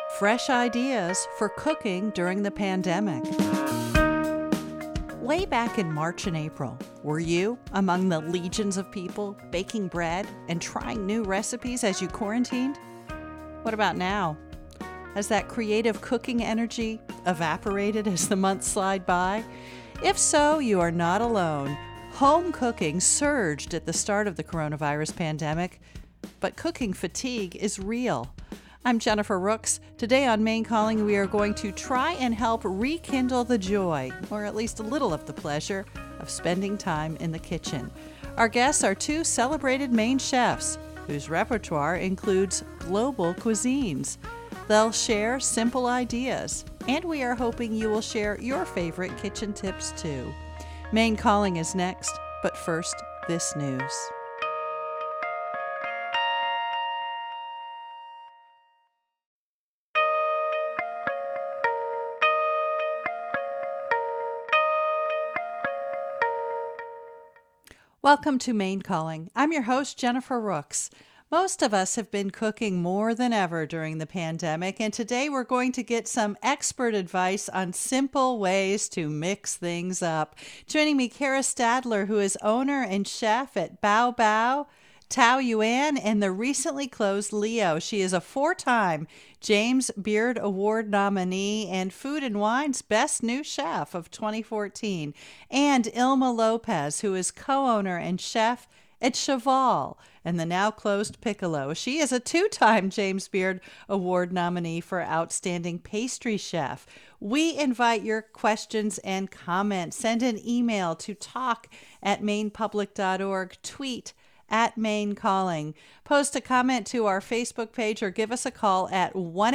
Fresh ideas for cooking during the pandemic. Way back in March and April, were you among the legions of people baking bread and trying new recipes as you quarantined? What about now? Has that creative cooking energy evaporated as the months slide by? If so, you are not alone. Home cooking surged at the start of the coronavirus pandemic, but cooking fatigue is real. I'm Jennifer Rooks. Today on Maine Calling, we are going to try and help rekindle the joy, or at least a little of the pleasure, of spending time in the kitchen. Our guests are two celebrated Maine chefs whose repertoire includes global cuisines. They'll share simple ideas, and we are hoping you will share your favorite kitchen tips too. Maine Calling is next, but first, this news. Welcome to Maine Calling. I'm your host, Jennifer Rooks. Most of us have been cooking more than ever during the pandemic, and today we're going to get some expert advice on simple ways to mix things up. Joining me, Kara Stadler, who is owner and chef at Bao Bao, Tao Yuan, and the recently closed Leo. She is a 4-time James Beard Award nominee and Food and Wine's Best New Chef of 2014. And Ilma Lopez, who is co-owner and chef at Cheval and the now closed Piccolo. She is a 2-time James Beard Award nominee for Outstanding Pastry Chef. We invite your questions and comments. Send an email to talk@mainepublic.org, tweet at Maine Calling. Post a comment to our Facebook page or give us a call at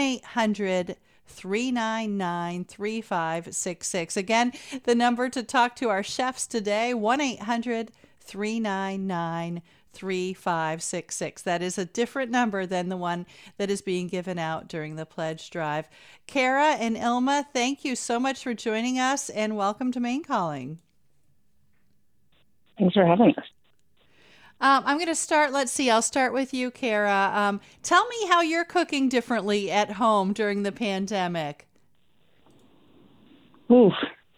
1-800-399-3566. Again, the number to talk to our chefs today, 1-800-399-3566. That is a different number than the one that is being given out during the pledge drive. Kara and Ilma, thank you so much for joining us and welcome to Maine Calling. Thanks for having us. I'm going to start, I'll start with you, Kara. Tell me how you're cooking differently at home during the pandemic. Oof.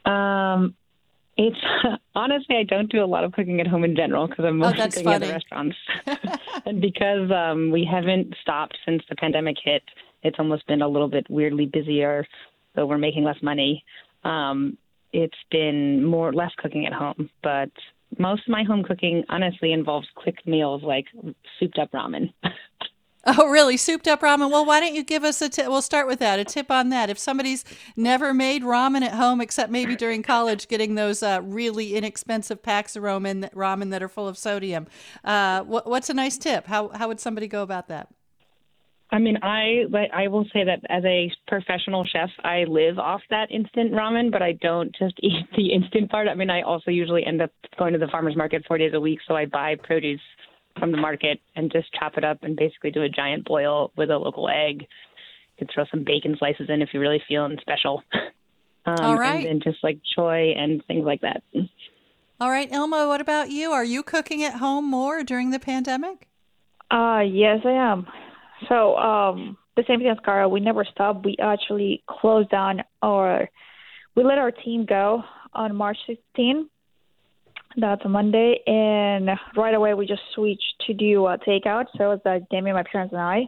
It's honestly, I don't do a lot of cooking at home in general because I'm mostly cooking at the restaurants. And because we haven't stopped since the pandemic hit, it's almost been a little bit weirdly busier, so we're making less money. It's been less cooking at home, but most of my home cooking honestly involves quick meals like souped up ramen. Oh, really? Souped up ramen? Well, why don't you give us a tip? We'll start with that, a tip on that. If somebody's never made ramen at home, except maybe during college, getting those really inexpensive packs of ramen that are full of sodium, what's a nice tip? How would somebody go about that? I mean, I will say that as a professional chef, I live off that instant ramen, but I don't just eat the instant part. I mean, I also usually end up going to the farmer's market 4 days a week, so I buy produce from the market and just chop it up and basically do a giant boil with a local egg. You can throw some bacon slices in if you're really feeling special. All right. And then just like choy and things like that. All right, Ilma, what about you? Are you cooking at home more during the pandemic? Yes, I am. So the same thing as Cara, we never stopped. We actually closed down we let our team go on March 16. That's a Monday. And right away we just switched to do takeout. So it was Damien, my parents, and I.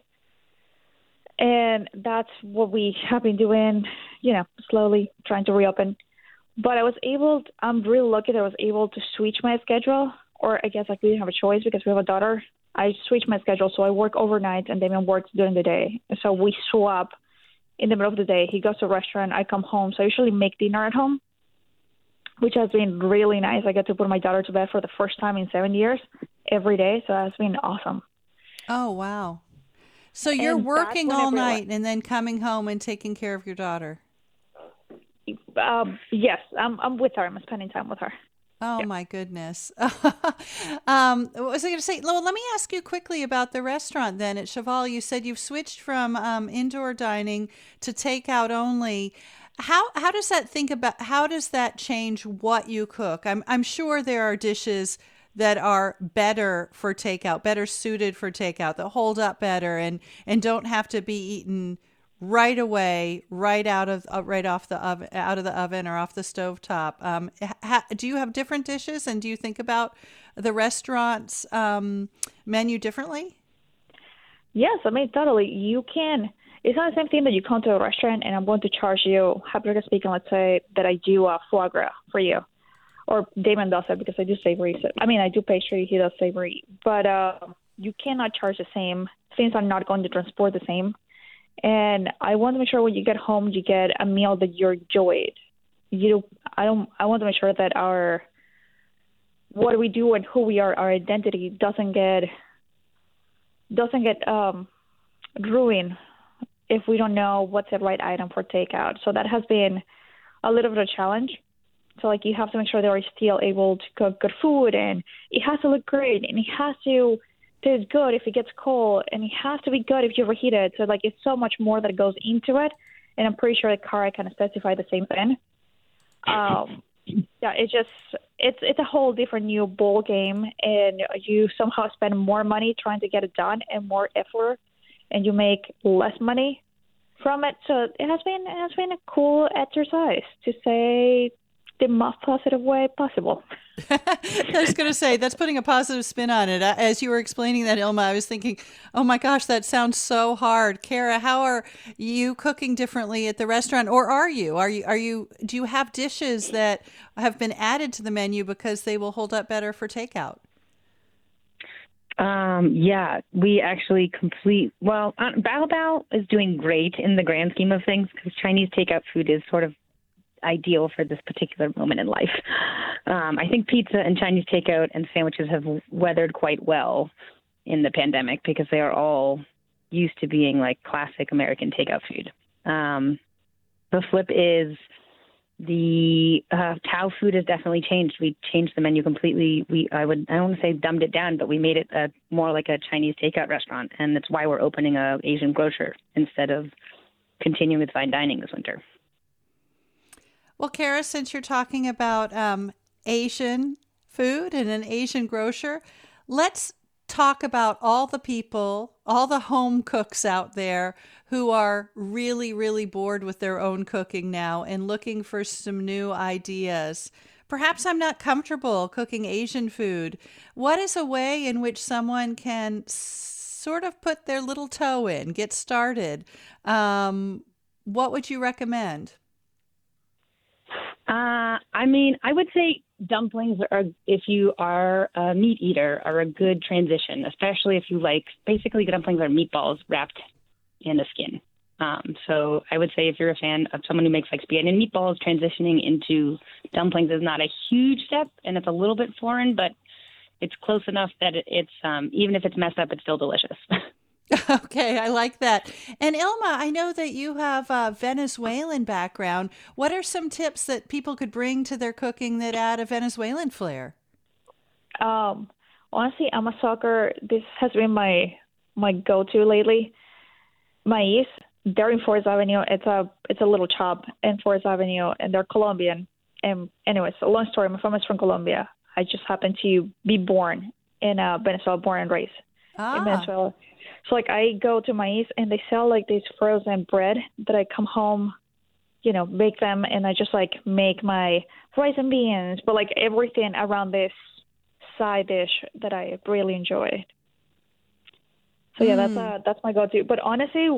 And that's what we have been doing, slowly trying to reopen. But I'm really lucky that I was able to switch my schedule, or I guess we didn't have a choice because we have a daughter. I switched my schedule, so I work overnight and Damien works during the day. So we swap in the middle of the day. He goes to a restaurant, I come home. So I usually make dinner at home, which has been really nice. I get to put my daughter to bed for the first time in 7 years every day. So that's been awesome. Oh, wow. So you're working all night and then coming home and taking care of your daughter. Yes, I'm with her. I'm spending time with her. Oh, yeah. My goodness. What was I going to say? Well, let me ask you quickly about the restaurant then at Cheval. You said you've switched from indoor dining to takeout only. How does that change what you cook? I'm sure there are dishes that are better for takeout, better suited for takeout, that hold up better and don't have to be eaten right away, right off the oven, out of the oven or off the stove top. Do you have different dishes, and do you think about the restaurant's menu differently? Yes, I mean, totally. You can. It's not the same thing that you come to a restaurant and I'm going to charge you, hypothetically speaking, let's say that I do foie gras for you, or Damon does it because I do savory. So, I mean, I do pastry, he does savory, but you cannot charge the same. Things are not going to transport the same. And I want to make sure when you get home, you get a meal that you enjoyed. I want to make sure that what we do and who we are, our identity doesn't get ruined if we don't know what's the right item for takeout. So that has been a little bit of a challenge. So like you have to make sure they are still able to cook good food, and it has to look great, and it has to taste good if it gets cold, and it has to be good if you overheat it. So like it's so much more that goes into it, and I'm pretty sure the Cara kind of specify the same thing. Yeah, it's a whole different new ball game, and you somehow spend more money trying to get it done and more effort, and you make less money from it. So it has been a cool exercise, to say the most positive way possible. I was going to say, that's putting a positive spin on it. As you were explaining that, Ilma, I was thinking, oh my gosh, that sounds so hard. Cara, how are you cooking differently at the restaurant? Or do you have dishes that have been added to the menu because they will hold up better for takeout? Yeah, we actually Bao Bao is doing great in the grand scheme of things, because Chinese takeout food is sort of ideal for this particular moment in life. I think pizza and Chinese takeout and sandwiches have weathered quite well in the pandemic, because they are all used to being like classic American takeout food. The flip is the Tao food has definitely changed. We changed the menu completely. I don't want to say dumbed it down, but we made it more like a Chinese takeout restaurant, and that's why we're opening a Asian grocer instead of continuing with fine dining this winter. Well, Cara, since you're talking about Asian food and an Asian grocer, let's talk about all the people, all the home cooks out there who are really, really bored with their own cooking now and looking for some new ideas. Perhaps I'm not comfortable cooking Asian food. What is a way in which someone can sort of put their little toe in, get started? What would you recommend? I would say dumplings are, if you are a meat eater, are a good transition, especially if you like, basically dumplings are meatballs wrapped in a skin. So I would say if you're a fan of someone who makes like spaghetti and meatballs, transitioning into dumplings is not a huge step, and it's a little bit foreign, but it's close enough that it's even if it's messed up, it's still delicious. Okay, I like that. And Ilma, I know that you have a Venezuelan background. What are some tips that people could bring to their cooking that add a Venezuelan flair? Honestly, I'm a sucker. This has been my go-to lately. Maiz, they're in Forest Avenue. It's a little shop in Forest Avenue, and they're Colombian. And anyways, a long story. My family is from Colombia. I just happened to be born in Venezuela, born and raised in Venezuela. So, like, I go to Maiz, and they sell, like, this frozen bread that I come home, bake them, and I just, like, make my rice and beans, but, like, everything around this side dish that I really enjoy. So, yeah, that's my go-to. But, honestly,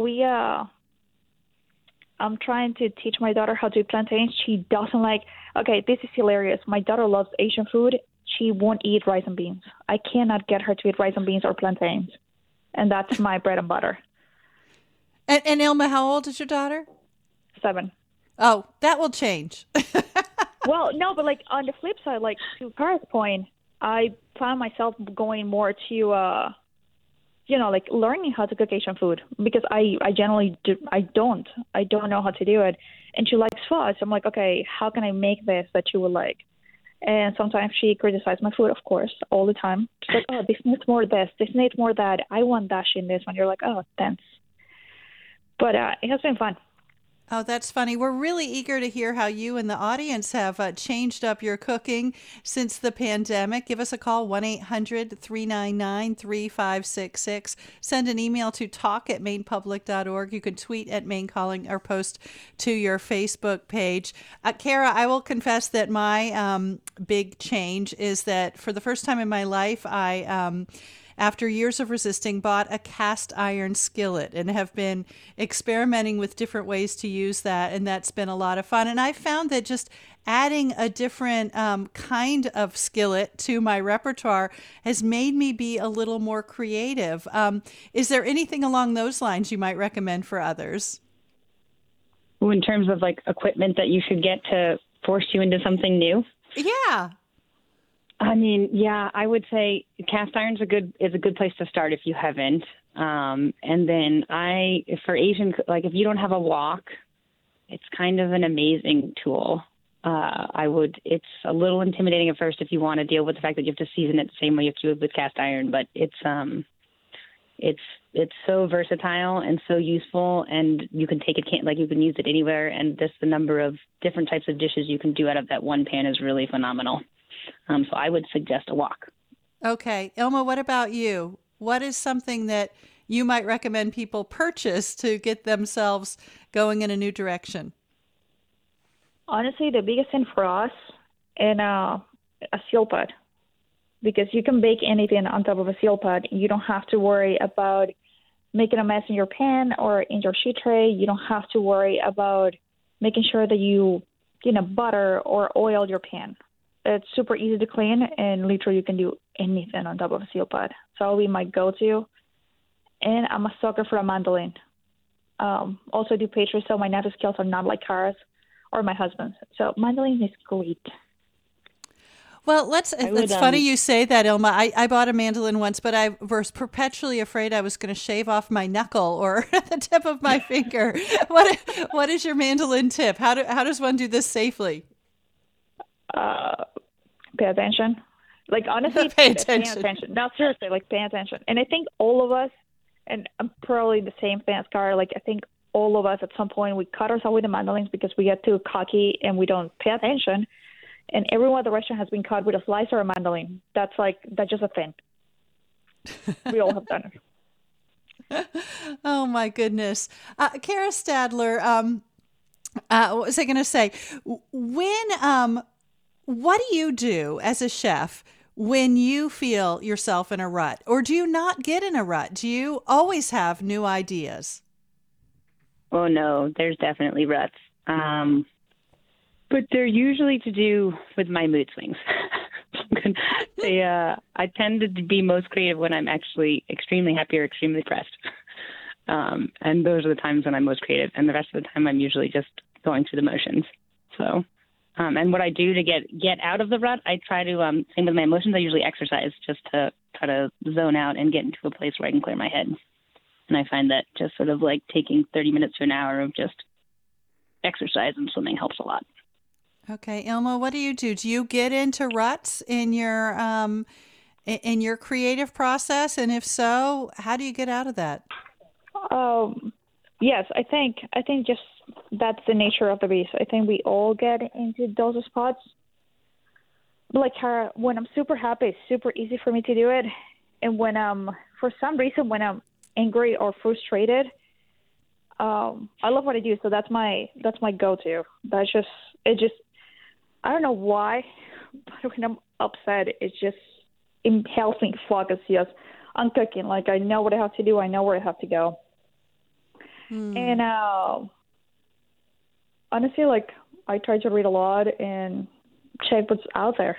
I'm trying to teach my daughter how to eat plantains. She doesn't like – okay, this is hilarious. My daughter loves Asian food. She won't eat rice and beans. I cannot get her to eat rice and beans or plantains. And that's my bread and butter. And Ilma, how old is your daughter? 7. Oh, that will change. Well, no, but like on the flip side, like to Cara's point, I found myself going more to, like learning how to cook Asian food, because I generally don't know how to do it. And she likes pho. So I'm like, okay, how can I make this that she would like? And sometimes she criticizes my food, of course, all the time. She's like, oh, this needs more of this. This needs more of that. I want dash in this one. You're like, oh, thanks. But it has been fun. Oh, that's funny. We're really eager to hear how you and the audience have changed up your cooking since the pandemic. Give us a call, 1-800-399-3566. Send an email to talk@mainepublic.org. You can tweet at Maine Calling or post to your Facebook page. Kara, I will confess that my big change is that for the first time in my life, I after years of resisting, bought a cast iron skillet and have been experimenting with different ways to use that. And that's been a lot of fun. And I found that just adding a different kind of skillet to my repertoire has made me be a little more creative. Is there anything along those lines you might recommend for others? In terms of like equipment that you should get to force you into something new? Yeah. I mean, yeah, I would say cast iron's is a good place to start if you haven't. And then for Asian, like if you don't have a wok, it's kind of an amazing tool. It's a little intimidating at first if you want to deal with the fact that you have to season it the same way you have to with cast iron, but it's so versatile and so useful, and you can take it, you can use it anywhere. And just the number of different types of dishes you can do out of that one pan is really phenomenal. So I would suggest a wok. Okay. Ilma, what about you? What is something that you might recommend people purchase to get themselves going in a new direction? Honestly, the biggest thing for us is a seal pad, because you can bake anything on top of a seal pad. You don't have to worry about making a mess in your pan or in your sheet tray. You don't have to worry about making sure that you butter or oil your pan. It's super easy to clean, and literally you can do anything on top of a seal pad. So that'll be my go-to. And I'm a sucker for a mandolin. Also do pastry, so my knife skills are not like Kara's or my husband's. So mandolin is great. Well, it's funny you say that, Ilma. I bought a mandolin once, but I was perpetually afraid I was going to shave off my knuckle or the tip of my finger. What is your mandolin tip? How does one do this safely? Pay attention. Like, honestly, pay attention. No, seriously, pay attention. And I think all of us, and I'm probably the same thing as Cara, I think all of us at some point, we cut ourselves with the mandolins because we get too cocky and we don't pay attention. And everyone at the restaurant has been caught with a slice or a mandolin. That's just a thing. We all have done it. Oh, my goodness. Kara Stadler, what was I going to say? What do you do as a chef when you feel yourself in a rut? Or do you not get in a rut? Do you always have new ideas? Oh, no, there's definitely ruts. But they're usually to do with my mood swings. I tend to be most creative when I'm actually extremely happy or extremely depressed. And those are the times when I'm most creative. And the rest of the time, I'm usually just going through the motions. So, and what I do to get out of the rut, I try to, same with my emotions, I usually exercise just to try to zone out and get into a place where I can clear my head. And I find that just sort of taking 30 minutes to an hour of just exercise and swimming helps a lot. Okay, Ilma, what do you do? Do you get into ruts in your creative process? And if so, how do you get out of that? Yes, I think just that's the nature of the beast. I think we all get into those spots. Like Kara, when I'm super happy, it's super easy for me to do it. And when for some reason, when I'm angry or frustrated, I love what I do. So that's my go-to. I don't know why, but when I'm upset, it helps me focus on cooking. I know what I have to do. I know where I have to go. And honestly, I try to read a lot and check what's out there.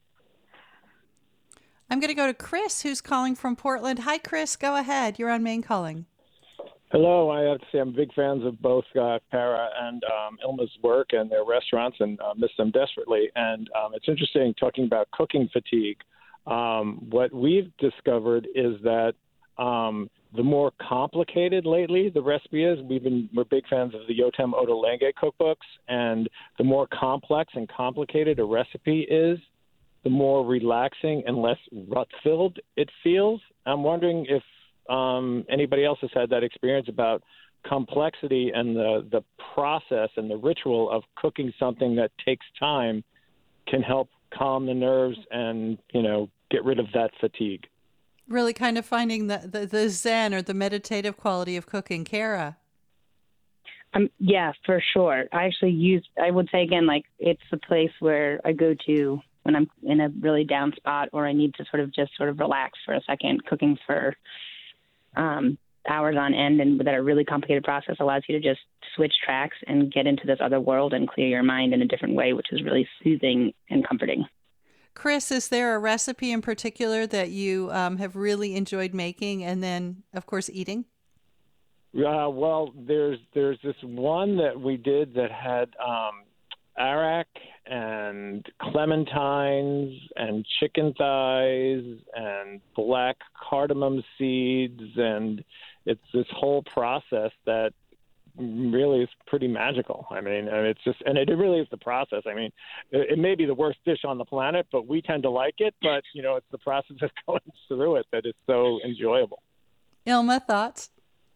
I'm going to go to Chris, who's calling from Portland. Hi, Chris. Go ahead. You're on Maine Calling. Hello. I have to say I'm big fans of both Kara and Ilma's work and their restaurants, and miss them desperately. And it's interesting talking about cooking fatigue. What we've discovered is that the more complicated lately the recipe is, we're big fans of the Yotam Ottolenghi cookbooks, and the more complex and complicated a recipe is, the more relaxing and less rut-filled it feels. I'm wondering if anybody else has had that experience about complexity and the process and the ritual of cooking something that takes time can help calm the nerves and, get rid of that fatigue. Really kind of finding the zen or the meditative quality of cooking. Kara? Yeah, for sure. I would say again, like it's the place where I go to when I'm in a really down spot or I need to just relax for a second. Cooking for hours on end and that a really complicated process allows you to just switch tracks and get into this other world and clear your mind in a different way, which is really soothing and comforting. Chris, is there a recipe in particular that you have really enjoyed making and then, of course, eating? Well, there's this one that we did that had arak and clementines and chicken thighs and black cardamom seeds, and it's this whole process that really is pretty magical. I mean, it's just, and it really is the process. I mean, it may be the worst dish on the planet, but we tend to like it. But, it's the process of going through it that is so enjoyable. Ilma, thoughts?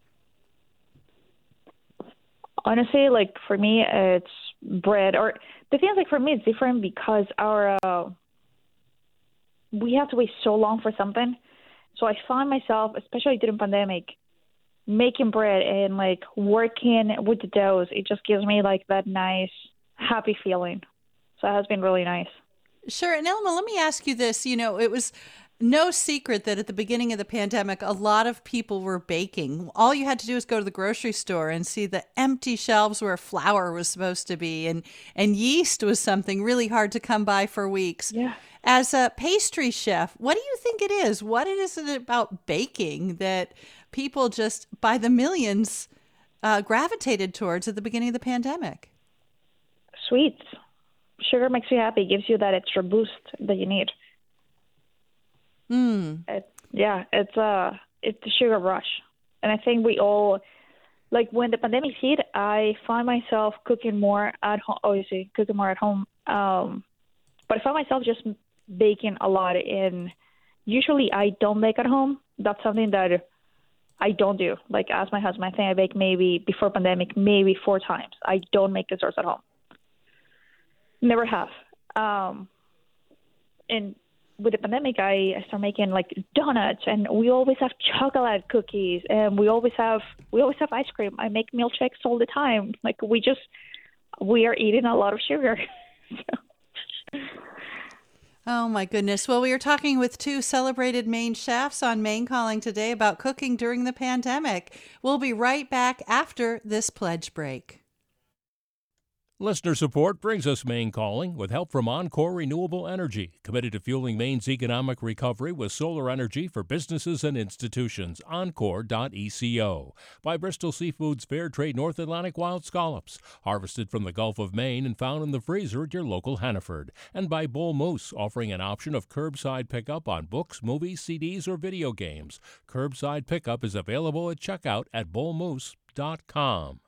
Honestly, like for me, it's bread. Or the thing is, like for me, it's different because we have to wait so long for something. So I find myself, especially during pandemic, making bread and like working with the doughs. It just gives me like that nice, happy feeling. So it has been really nice. Sure. And Ilma, let me ask you this. It was no secret that at the beginning of the pandemic, a lot of people were baking. All you had to do was go to the grocery store and see the empty shelves where flour was supposed to be. And yeast was something really hard to come by for weeks. Yeah. As a pastry chef, what do you think it is? What is it about baking that people just by the millions gravitated towards at the beginning of the pandemic? Sweets. Sugar makes you happy, gives you that extra boost that you need. It's the sugar rush. And I think we all, like when the pandemic hit, I find myself cooking more at home, obviously cooking more at home. But I find myself just baking a lot. And usually I don't bake at home. That's something that I don't do. Like as my husband, I think I bake maybe before pandemic, maybe 4 times. I don't make desserts at home. Never have. And with the pandemic, I started making like donuts, and we always have chocolate cookies, and we always have ice cream. I make milkshakes all the time. Like we are eating a lot of sugar. Oh my goodness. Well, we are talking with 2 celebrated Maine chefs on Maine Calling today about cooking during the pandemic. We'll be right back after this pledge break. Listener support brings us Maine Calling with help from Encore Renewable Energy, committed to fueling Maine's economic recovery with solar energy for businesses and institutions. Encore.eco. By Bristol Seafood's Fair Trade North Atlantic Wild Scallops, harvested from the Gulf of Maine and found in the freezer at your local Hannaford. And by Bull Moose, offering an option of curbside pickup on books, movies, CDs, or video games. Curbside pickup is available at checkout at bullmoose.com.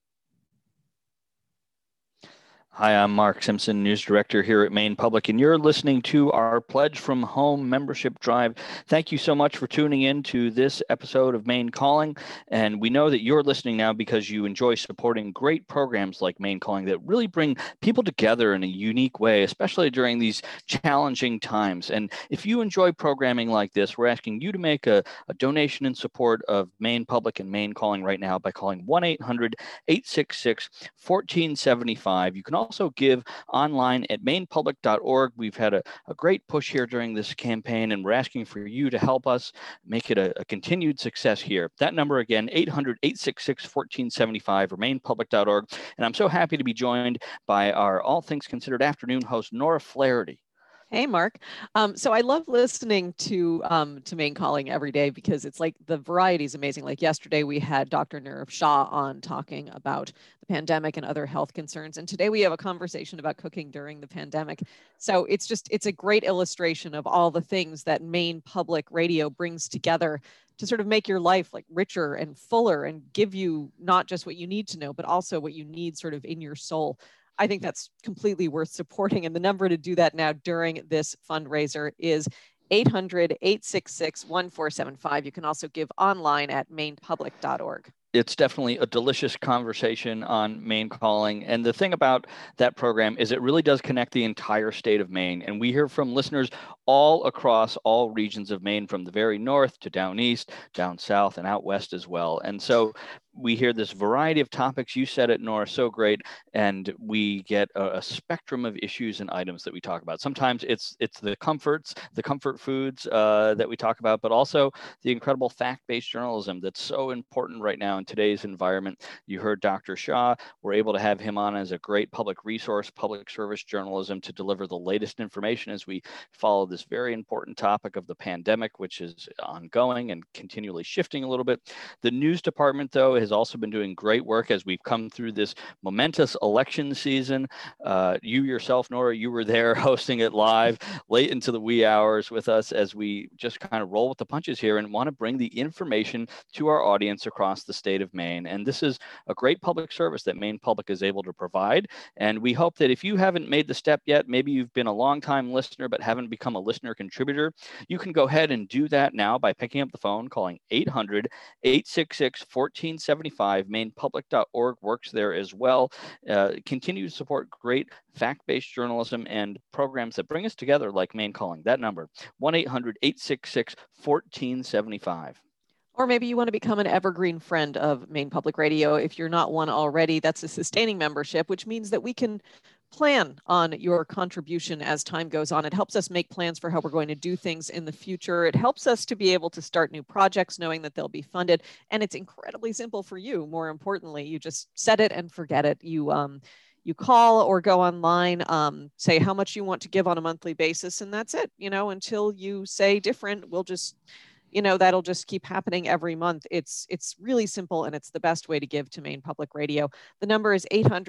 Hi, I'm Mark Simpson, News Director here at Maine Public, and you're listening to our Pledge from Home membership drive. Thank you so much for tuning in to this episode of Maine Calling, and we know that you're listening now because you enjoy supporting great programs like Maine Calling that really bring people together in a unique way, especially during these challenging times. And if you enjoy programming like this, we're asking you to make a donation in support of Maine Public and Maine Calling right now by calling 1-800-866-1475. You can also give online at mainepublic.org. We've had a great push here during this campaign, and we're asking for you to help us make it a continued success here. That number again, 800-866-1475 or mainepublic.org. And I'm so happy to be joined by our All Things Considered afternoon host, Nora Flaherty. Hey, Mark. So I love listening to Maine Calling every day because it's like the variety is amazing. Like yesterday, we had Dr. Nirav Shah on talking about the pandemic and other health concerns. And today we have a conversation about cooking during the pandemic. So it's a great illustration of all the things that Maine Public Radio brings together to sort of make your life like richer and fuller and give you not just what you need to know, but also what you need sort of in your soul. I think that's completely worth supporting. And the number to do that now during this fundraiser is 800-866-1475. You can also give online at mainepublic.org. It's definitely a delicious conversation on Maine Calling. And the thing about that program is it really does connect the entire state of Maine. And we hear from listeners all across all regions of Maine, from the very north to down east, down south, and out west as well. And so we hear this variety of topics. You said it, Nora, so great. And we get a spectrum of issues and items that we talk about. Sometimes it's the comfort foods that we talk about, but also the incredible fact-based journalism that's so important right now in today's environment. You heard Dr. Shaw. We're able to have him on as a great public resource, public service journalism to deliver the latest information as we follow this very important topic of the pandemic, which is ongoing and continually shifting a little bit. The news department, though, has also been doing great work as we've come through this momentous election season. You yourself, Nora, you were there hosting it live late into the wee hours with us as we just kind of roll with the punches here and want to bring the information to our audience across the state of Maine. And this is a great public service that Maine Public is able to provide. And we hope that if you haven't made the step yet, maybe you've been a long-time listener but haven't become a listener contributor, you can go ahead and do that now by picking up the phone, calling 800-866-1475. MainePublic.org works there as well. Continue to support great fact-based journalism and programs that bring us together like Maine Calling. That number, 1-800-866-1475. Or maybe you want to become an evergreen friend of Maine Public Radio. If you're not one already, that's a sustaining membership, which means that we can plan on your contribution as time goes on. It helps us make plans for how we're going to do things in the future. It helps us to be able to start new projects knowing that they'll be funded. And it's incredibly simple for you. More importantly, you just set it and forget it. You call or go online, say how much you want to give on a monthly basis, and that's it. Until you say different, we'll just, that'll just keep happening every month. It's really simple, and it's the best way to give to Maine Public Radio. The number is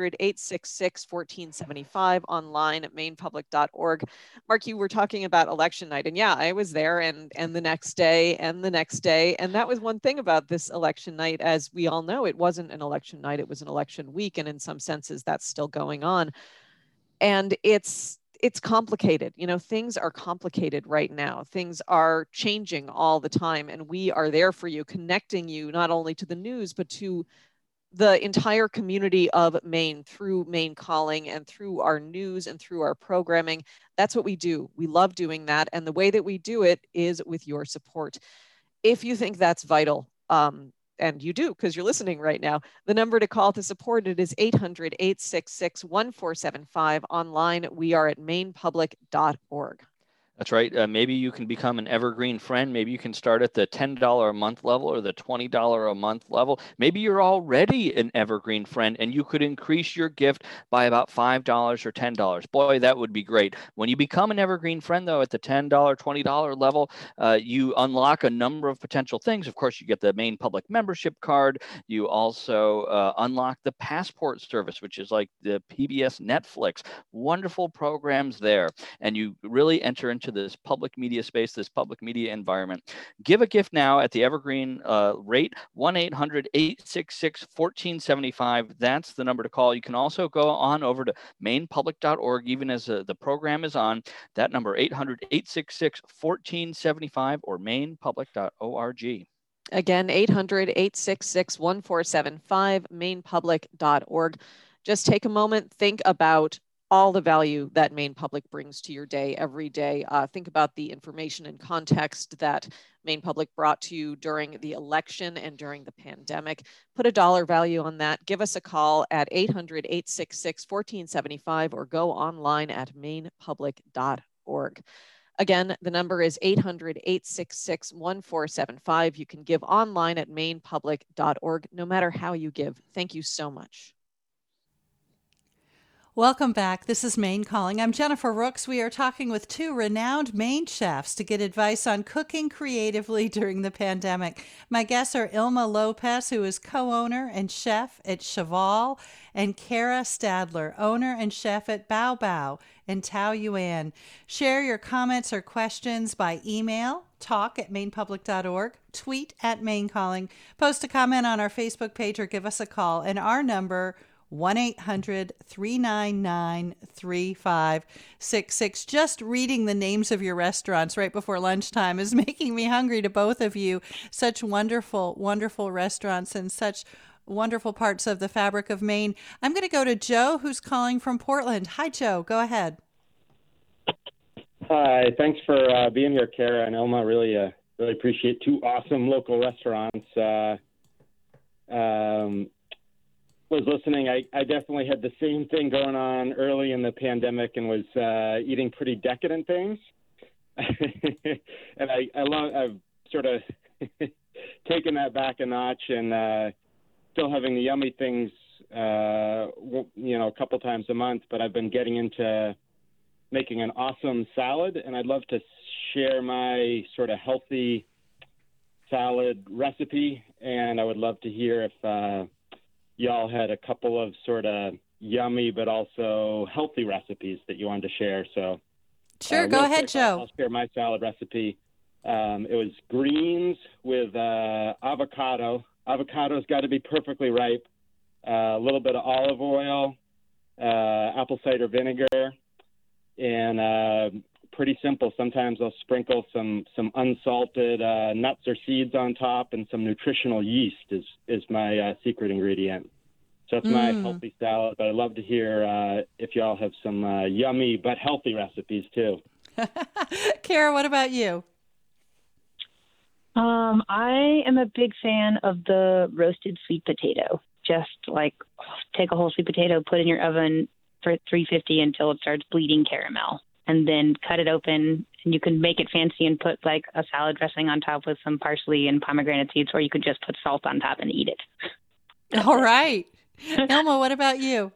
800-866-1475, online at mainepublic.org. Mark, you were talking about election night, and yeah, I was there, and the next day, and the next day. And that was one thing about this election night. As we all know, it wasn't an election night, it was an election week. And in some senses, that's still going on. And it's complicated. Things are complicated right now. Things are changing all the time. And we are there for you, connecting you not only to the news, but to the entire community of Maine through Maine Calling and through our news and through our programming. That's what we do. We love doing that. And the way that we do it is with your support. If you think that's vital, and you do because you're listening right now, the number to call to support it is 800-866-1475. Online, we are at mainepublic.org. That's right. Maybe you can become an evergreen friend. Maybe you can start at the $10 a month level or the $20 a month level. Maybe you're already an evergreen friend and you could increase your gift by about $5 or $10. Boy, that would be great. When you become an evergreen friend, though, at the $10, $20 level, you unlock a number of potential things. Of course, you get the Maine Public membership card. You also unlock the Passport service, which is like the PBS Netflix. Wonderful programs there. And you really enter into this public media space, this public media environment. Give a gift now at the evergreen rate, 1-800-866-1475. That's the number to call. You can also go on over to mainepublic.org, even as the program is on. That number, 800-866-1475 or mainepublic.org. Again, 800-866-1475, mainepublic.org. Just take a moment, think about all the value that Maine Public brings to your day every day. Think about the information and context that Maine Public brought to you during the election and during the pandemic. Put a dollar value on that. Give us a call at 800-866-1475 or go online at mainepublic.org. Again, the number is 800-866-1475. You can give online at mainepublic.org, no matter how you give. Thank you so much. Welcome back. This is Maine Calling. I'm Jennifer Rooks. We are talking with two renowned Maine chefs to get advice on cooking creatively during the pandemic. My guests are Ilma Lopez, who is co-owner and chef at Cheval, and Kara Stadler, owner and chef at Bao Bao in Taoyuan. Share your comments or questions by email, talk@mainepublic.org, tweet at Maine Calling, post a comment on our Facebook page, or give us a call. And our number, 1-800-399-3566. Just reading the names of your restaurants right before lunchtime is making me hungry to both of you. Such wonderful, wonderful restaurants and such wonderful parts of the fabric of Maine. I'm going to go to Joe, who's calling from Portland. Hi, Joe. Go ahead. Hi. Thanks for being here, Kara and Ilma. Really appreciate two awesome local restaurants. Was listening. I definitely had the same thing going on early in the pandemic and was eating pretty decadent things. And I've sort of taken that back a notch and still having the yummy things, a couple times a month. But I've been getting into making an awesome salad, and I'd love to share my sort of healthy salad recipe. And I would love to hear if y'all had a couple of sort of yummy but also healthy recipes that you wanted to share. So sure, go ahead, Joe. I'll share my salad recipe. It was greens with avocado. Avocado's got to be perfectly ripe. A little bit of olive oil, apple cider vinegar, and pretty simple. Sometimes I'll sprinkle some unsalted nuts or seeds on top, and some nutritional yeast is my secret ingredient. So that's my healthy salad. But I'd love to hear if y'all have some yummy but healthy recipes too. Kara, what about you? I am a big fan of the roasted sweet potato. Just like take a whole sweet potato, put it in your oven for 350 until it starts bleeding caramel, and then cut it open. And you can make it fancy and put like a salad dressing on top with some parsley and pomegranate seeds, or you could just put salt on top and eat it. All right. Ilma, what about you?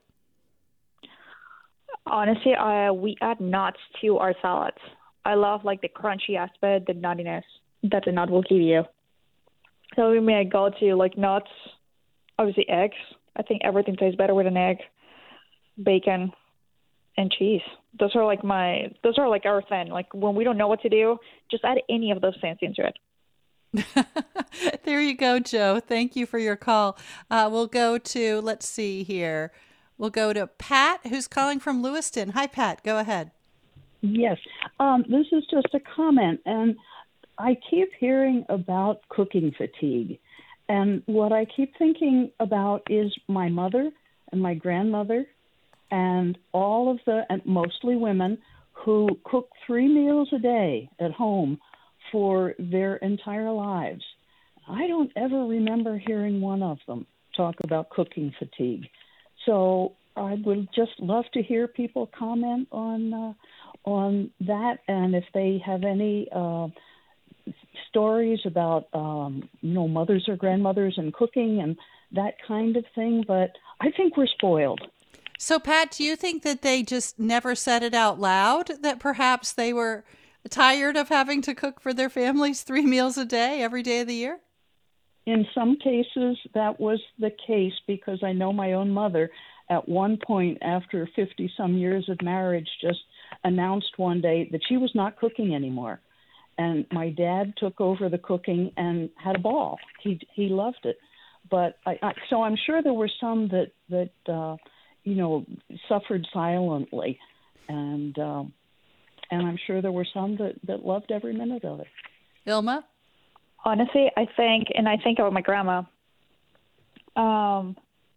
Honestly, we add nuts to our salads. I love like the crunchy aspect, the nuttiness that the nut will give you. So we may go to like nuts, obviously eggs. I think everything tastes better with an egg, bacon, and cheese. Those are like our thing. Like when we don't know what to do, just add any of those things into it. There you go, Joe. Thank you for your call. We'll go to, let's see here. We'll go to Pat, who's calling from Lewiston. Hi, Pat. Go ahead. Yes. This is just a comment. And I keep hearing about cooking fatigue. And what I keep thinking about is my mother and my grandmother and all of and mostly women who cook 3 meals a day at home for their entire lives. I don't ever remember hearing one of them talk about cooking fatigue. So I would just love to hear people comment on that, and if they have any stories about mothers or grandmothers and cooking and that kind of thing. But I think we're spoiled. So, Pat, do you think that they just never said it out loud, that perhaps they were tired of having to cook for their families 3 meals a day, every day of the year? In some cases, that was the case, because I know my own mother, at one point after 50-some years of marriage, just announced one day that she was not cooking anymore. And my dad took over the cooking and had a ball. He loved it. But so I'm sure there were some that suffered silently, and I'm sure there were some that loved every minute of it. Ilma? Honestly, I think about my grandma. I'm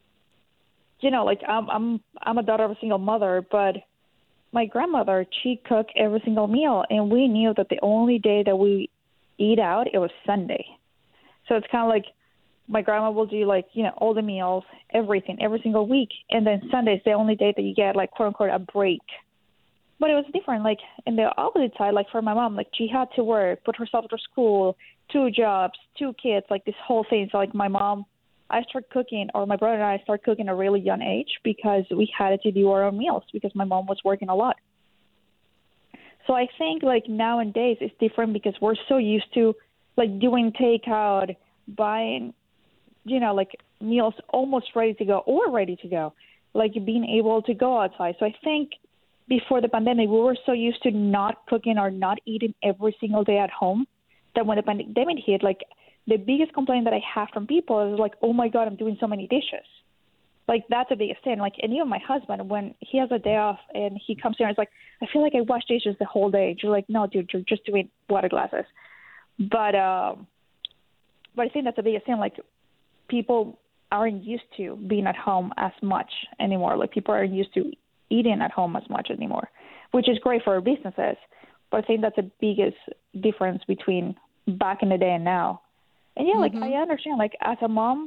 a daughter of a single mother, but my grandmother, she cooked every single meal, and we knew that the only day that we eat out, it was Sunday. So it's kind of like my grandma will do all the meals, everything, every single week, and then Sunday is the only day that you get quote unquote a break. But it was different. In the opposite side, for my mom, she had to work, put herself through school, 2 jobs, 2 kids, this whole thing. So my mom, I started cooking, or my brother and I started cooking at a really young age because we had to do our own meals because my mom was working a lot. So I think nowadays it's different because we're so used to doing takeout, buying, meals almost ready to go or ready to go, being able to go outside. So I think before the pandemic, we were so used to not cooking or not eating every single day at home that when the pandemic hit, the biggest complaint that I have from people is oh my God, I'm doing so many dishes. Like, that's the biggest thing. Like, and even my husband, when he has a day off and he comes here and it's like, I feel like I wash dishes the whole day. You're like, no, dude, you're just doing water glasses. But I think that's the biggest thing. Like, people aren't used to being at home as much anymore. Like, people aren't used to eating at home as much anymore, which is great for our businesses. But I think that's the biggest difference between back in the day and now. And yeah, like, I understand, like, as a mom,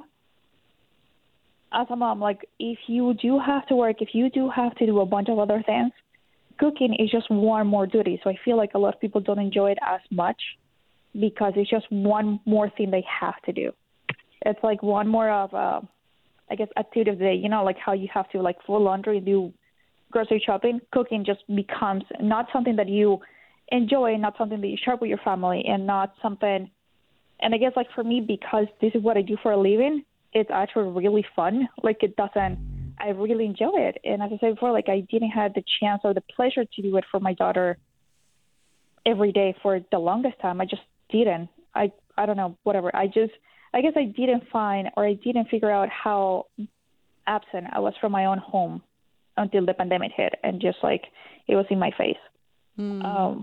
like, if you do have to work, if you do have to do a bunch of other things, cooking is just one more duty. So I feel like a lot of people don't enjoy it as much because it's just one more thing they have to do. It's like one more of, I guess, activity of the day. You know, like how you have to, like, fold laundry, do grocery shopping. Cooking just becomes not something that you enjoy, not something that you share with your family, and not something. And I guess, like, for me, because this is what I do for a living, it's actually really fun. Like, I really enjoy it. And as I said before, like, I didn't have the chance or the pleasure to do it for my daughter every day for the longest time. I just didn't. I don't know, whatever. I guess I didn't find, or I didn't figure out how absent I was from my own home until the pandemic hit, and just, like, it was in my face. And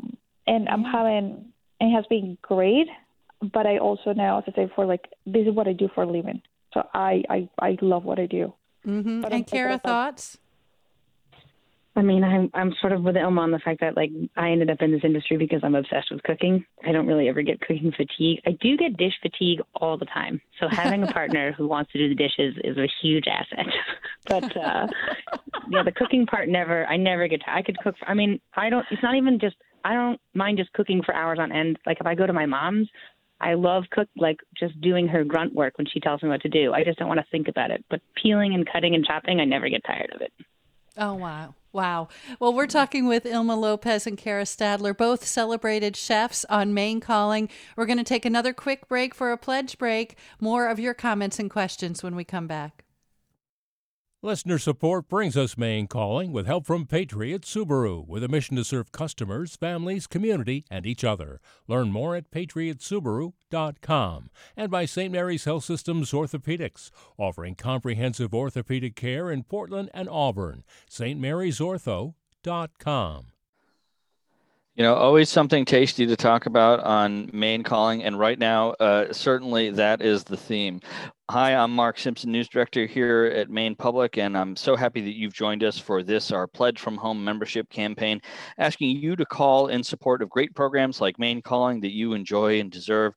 it has been great, but I also know, as I said before, like, this is what I do for a living. So I love what I do. And Kara, thoughts? I mean, I'm sort of with Ilma on the fact that, like, I ended up in this industry because I'm obsessed with cooking. I don't really ever get cooking fatigue. I do get dish fatigue all the time. So having a partner who wants to do the dishes is a huge asset. But the cooking part I never get tired. I could cook. It's not even just, I don't mind just cooking for hours on end. Like, if I go to my mom's, I love just doing her grunt work when she tells me what to do. I just don't want to think about it. But peeling and cutting and chopping, I never get tired of it. Oh, wow. Wow. Well, we're talking with Ilma Lopez and Kara Stadler, both celebrated chefs on Maine Calling. We're going to take another quick break for a pledge break. More of your comments and questions when we come back. Listener support brings us Maine Calling with help from Patriot Subaru, with a mission to serve customers, families, community, and each other. Learn more at patriotsubaru.com. And by St. Mary's Health Systems Orthopedics, offering comprehensive orthopedic care in Portland and Auburn. stmarysortho.com. You know, always something tasty to talk about on Maine Calling, and right now, certainly that is the theme. Hi, I'm Mark Simpson, News Director here at Maine Public, and I'm so happy that you've joined us for this, our Pledge from Home membership campaign, asking you to call in support of great programs like Maine Calling that you enjoy and deserve.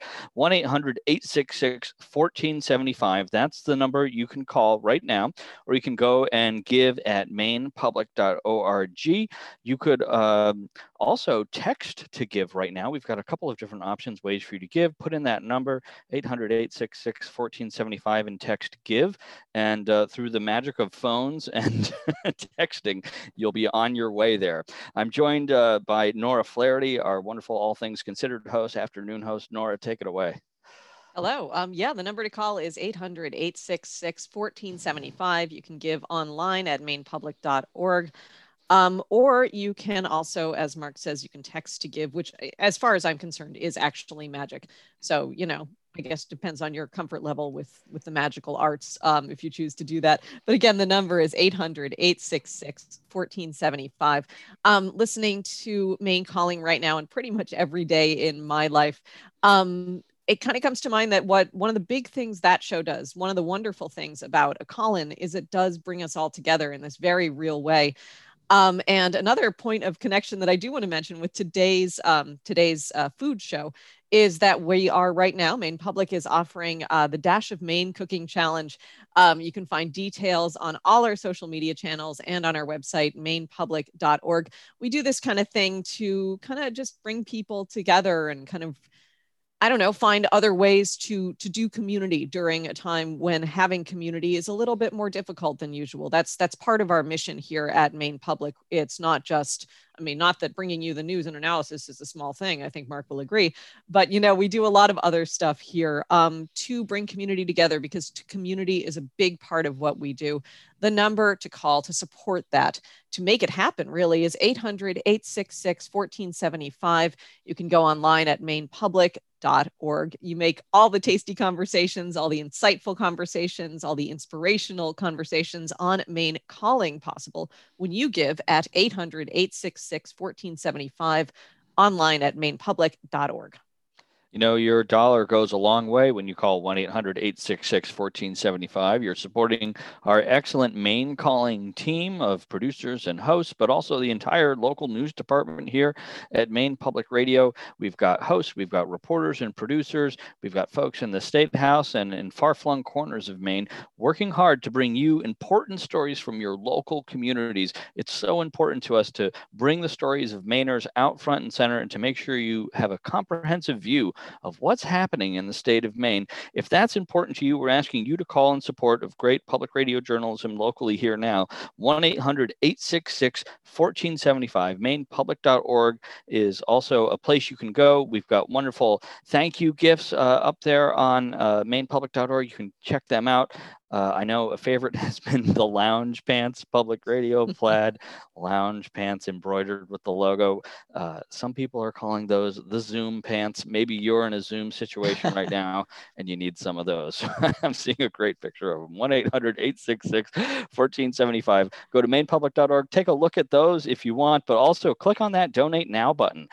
1-800-866-1475. That's the number you can call right now, or you can go and give at mainepublic.org. You could also text to give right now. We've got a couple of different options, ways for you to give. Put in that number, 800-866-1475. And text give, and through the magic of phones and texting, you'll be on your way there. I'm joined by Nora Flaherty, our wonderful All Things Considered host, afternoon host. Nora, take it away. Hello. The number to call is 800-866-1475. You can give online at mainepublic.org. Or you can also, as Mark says, you can text to give, which, as far as I'm concerned, is actually magic. So, I guess depends on your comfort level with the magical arts, if you choose to do that. But again, the number is 800-866-1475. Listening to Maine Calling right now, and pretty much every day in my life, it kind of comes to mind that one of the big things that show does, one of the wonderful things about a call-in, is it does bring us all together in this very real way. And another point of connection that I do want to mention with today's food show is that we are right now, Maine Public is offering the Dash of Maine Cooking Challenge. You can find details on all our social media channels and on our website, mainepublic.org. We do this kind of thing to kind of just bring people together and kind of, find other ways to do community during a time when having community is a little bit more difficult than usual. That's part of our mission here at Maine Public. It's not just, not that bringing you the news and analysis is a small thing. I think Mark will agree, but we do a lot of other stuff here to bring community together, because community is a big part of what we do. The number to call to support that, to make it happen, really, is 800-866-1475. You can go online at mainepublic.org. mainpublic.org. You make all the tasty conversations, all the insightful conversations, all the inspirational conversations on Maine Calling possible when you give at 800-866-1475 online at mainpublic.org. You know, your dollar goes a long way when you call 1-800-866-1475. You're supporting our excellent Maine Calling team of producers and hosts, but also the entire local news department here at Maine Public Radio. We've got hosts, we've got reporters and producers, we've got folks in the State House and in far-flung corners of Maine working hard to bring you important stories from your local communities. It's so important to us to bring the stories of Mainers out front and center and to make sure you have a comprehensive view of what's happening in the state of Maine. If that's important to you, we're asking you to call in support of great public radio journalism locally here now. 1-800-866-1475. Mainpublic.org is also a place you can go. We've got wonderful thank you gifts up there on mainpublic.org. You can check them out. I know a favorite has been the lounge pants, public radio plaid lounge pants embroidered with the logo. Some people are calling those the Zoom pants. Maybe you're in a Zoom situation right now and you need some of those. I'm seeing a great picture of them. 1-800-866-1475. Go to mainpublic.org. Take a look at those if you want, but also click on that Donate Now button.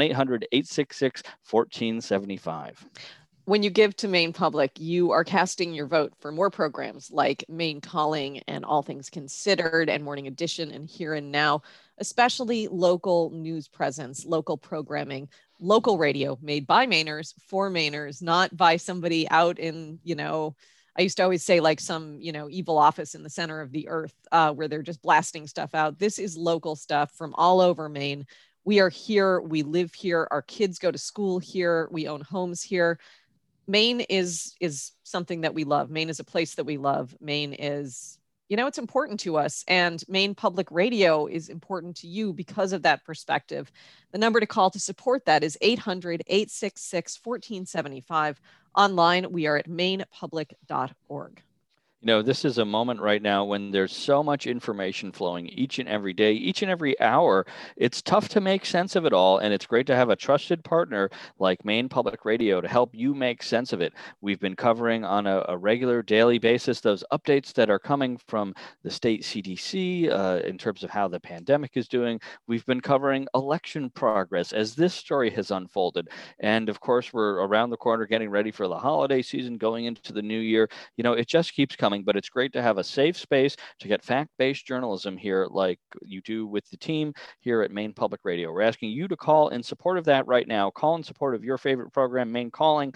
1-800-866-1475. When you give to Maine Public, you are casting your vote for more programs like Maine Calling and All Things Considered and Morning Edition and Here and Now, especially local news presence, local programming, local radio made by Mainers for Mainers, not by somebody out in, I used to always say like some, evil office in the center of the earth where they're just blasting stuff out. This is local stuff from all over Maine. We are here. We live here. Our kids go to school here. We own homes here. Maine is something that we love. Maine is a place that we love. Maine is, it's important to us. And Maine Public Radio is important to you because of that perspective. The number to call to support that is 800-866-1475. Online, we are at mainpublic.org. This is a moment right now when there's so much information flowing each and every day, each and every hour. It's tough to make sense of it all, and it's great to have a trusted partner like Maine Public Radio to help you make sense of it. We've been covering on a regular daily basis those updates that are coming from the state CDC in terms of how the pandemic is doing. We've been covering election progress as this story has unfolded. And of course, we're around the corner getting ready for the holiday season, going into the new year. It just keeps coming. But it's great to have a safe space to get fact-based journalism here like you do with the team here at Maine Public Radio. We're asking you to call in support of that right now. Call in support of your favorite program, Maine Calling,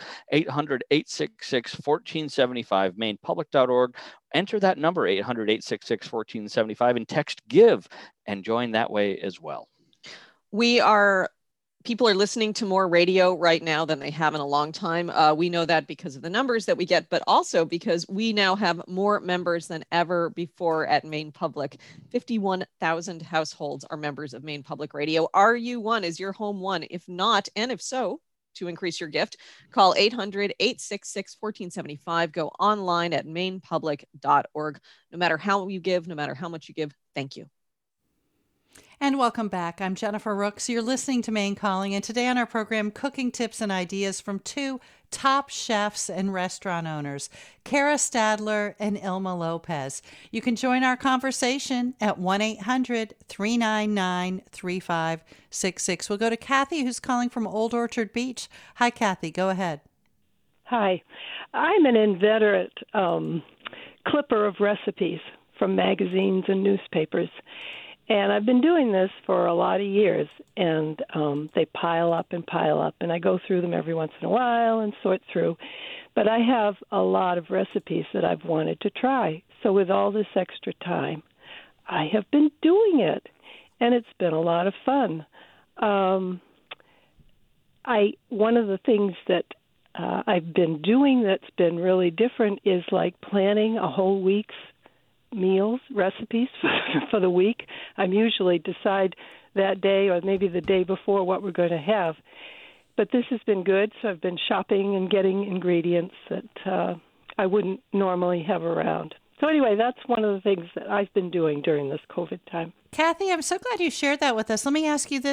800-866-1475, mainpublic.org. Enter that number, 800-866-1475, and text GIVE and join that way as well. People are listening to more radio right now than they have in a long time. We know that because of the numbers that we get, but also because we now have more members than ever before at Maine Public. 51,000 households are members of Maine Public Radio. Are you one? Is your home one? If not, and if so, to increase your gift, call 800-866-1475. Go online at mainpublic.org. No matter how you give, no matter how much you give, thank you. And welcome back. I'm Jennifer Rooks. You're listening to Maine Calling, and today on our program, cooking tips and ideas from two top chefs and restaurant owners, Kara Stadler and Ilma Lopez. You can join our conversation at 1-800-399-3566. We'll go to Kathy, who's calling from Old Orchard Beach. Hi, Kathy. Go ahead. Hi. I'm an inveterate clipper of recipes from magazines and newspapers. And I've been doing this for a lot of years, and they pile up, and I go through them every once in a while and sort through. But I have a lot of recipes that I've wanted to try. So with all this extra time, I have been doing it, and it's been a lot of fun. One of the things that I've been doing that's been really different is like planning a whole week's meals, recipes for the week. I'm usually decide that day or maybe the day before what we're going to have. But this has been good, so I've been shopping and getting ingredients that I wouldn't normally have around. So anyway, that's one of the things that I've been doing during this COVID time. Kathy, I'm so glad you shared that with us. Let me ask you this.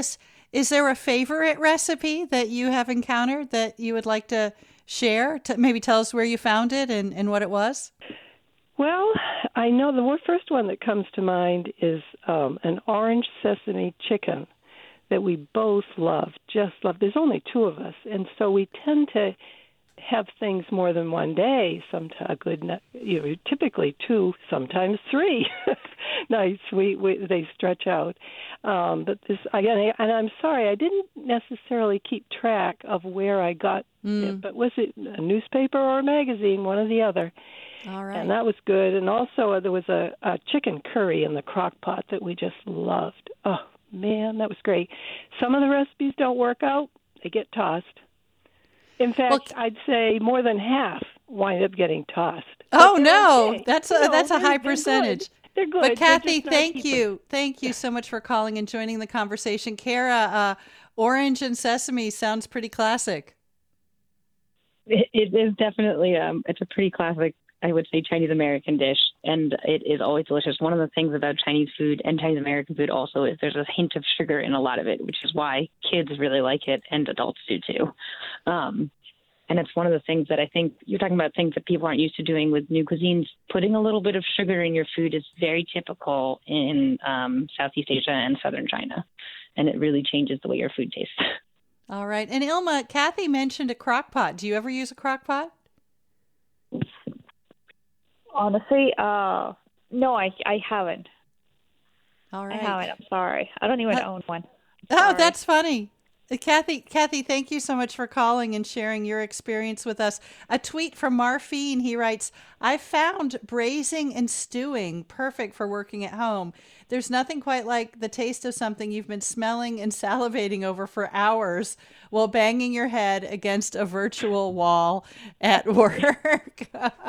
Is there a favorite recipe that you have encountered that you would like to share? Maybe tell us where you found it and what it was? Well, I know the first one that comes to mind is an orange sesame chicken that we both love, just love. There's only two of us, and so we tend to have things more than one day. Sometimes typically two, sometimes three nights. They stretch out. But this again, and I'm sorry, I didn't necessarily keep track of where I got it. But was it a newspaper or a magazine? One or the other. All right. And that was good. And also there was a chicken curry in the crock pot that we just loved. Oh, man, that was great. Some of the recipes don't work out. They get tossed. In fact, I'd say more than half wind up getting tossed. Oh, no. Okay. That's a high percentage. They're good. But Kathy, thank you. Thank you so much for calling and joining the conversation. Kara, orange and sesame sounds pretty classic. It is definitely, it's a pretty classic, I would say, Chinese American dish, and it is always delicious. One of the things about Chinese food and Chinese American food also is there's a hint of sugar in a lot of it, which is why kids really like it and adults do too. And it's one of the things that I think you're talking about, things that people aren't used to doing with new cuisines. Putting a little bit of sugar in your food is very typical in Southeast Asia and Southern China, and it really changes the way your food tastes. All right. And Ilma, Kathy mentioned a crock pot. Do you ever use a crock pot? Honestly, no, I haven't. All right. I haven't. I'm sorry. I don't even own one. Oh, that's funny. Kathy, thank you so much for calling and sharing your experience with us. A tweet from Marfine. He writes, I found braising and stewing perfect for working at home. There's nothing quite like the taste of something you've been smelling and salivating over for hours while banging your head against a virtual wall at work.